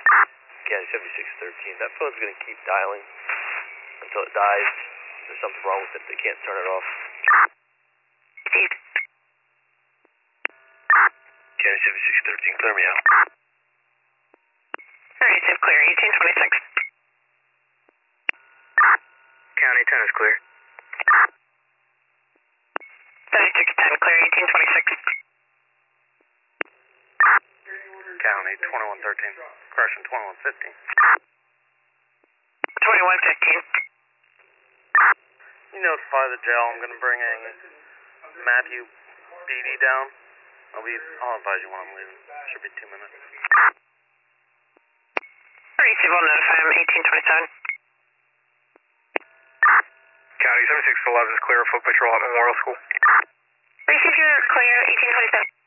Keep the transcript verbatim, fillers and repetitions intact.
County seventy-six thirteen. That phone's going to keep dialing until it dies. There's something wrong with it. They can't turn it off. County seventy-six thirteen, clear me out. Alright, zip clear, eighteen twenty-six. County ten is clear. seventy-six ten, clear, eighteen twenty-six. County twenty-one thirteen, correction twenty-one fifteen. twenty-one fifteen. You notify the jail, I'm going to bring a Matthew B D down. I'll be, I'll advise you when I'm leaving. Should be two minutes. Receive, I'll notify him, eighteen twenty-seven. County seventy-six eleven is clear, foot patrol at Memorial School. Receive, you're clear, eighteen twenty-seven.